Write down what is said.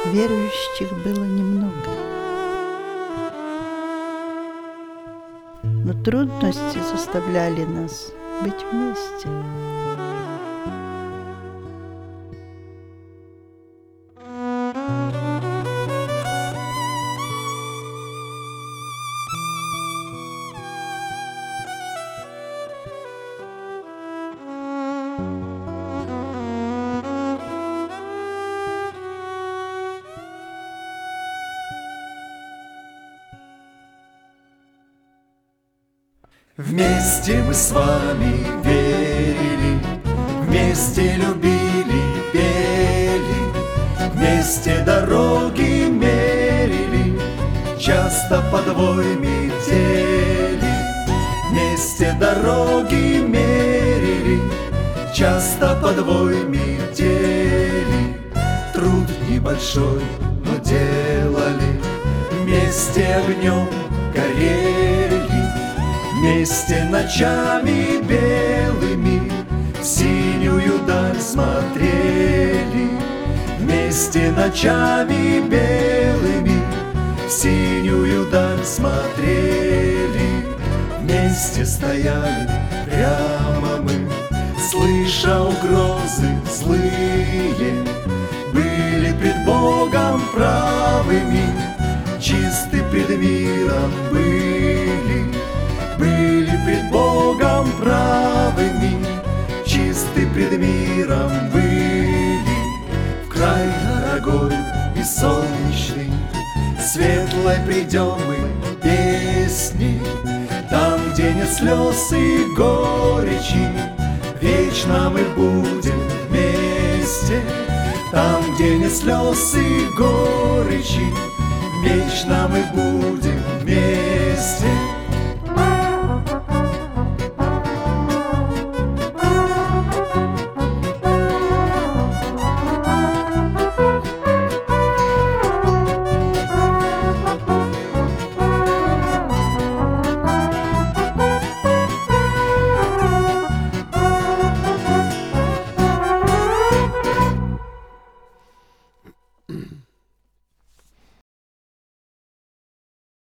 Верующих было немного, но трудности заставляли нас быть вместе. Вместе мы с вами верили, вместе любили, пели, вместе дороги мерили, часто подвой метели. Вместе дороги мерили, часто подвой метели. Труд небольшой, но делали, вместе огнем горели, вместе ночами белыми в синюю даль смотрели. Вместе ночами белыми в синюю даль смотрели. Вместе стояли прямо мы, слыша угрозы злые. Были пред Богом правыми, чисты пред миром были. Были пред Богом правыми, чисты пред миром были. В край дорогой и солнечный, светлой придем мы песни. Там, где нет слез и горечи, вечно мы будем вместе. Там, где нет слез и горечи, вечно мы будем вместе.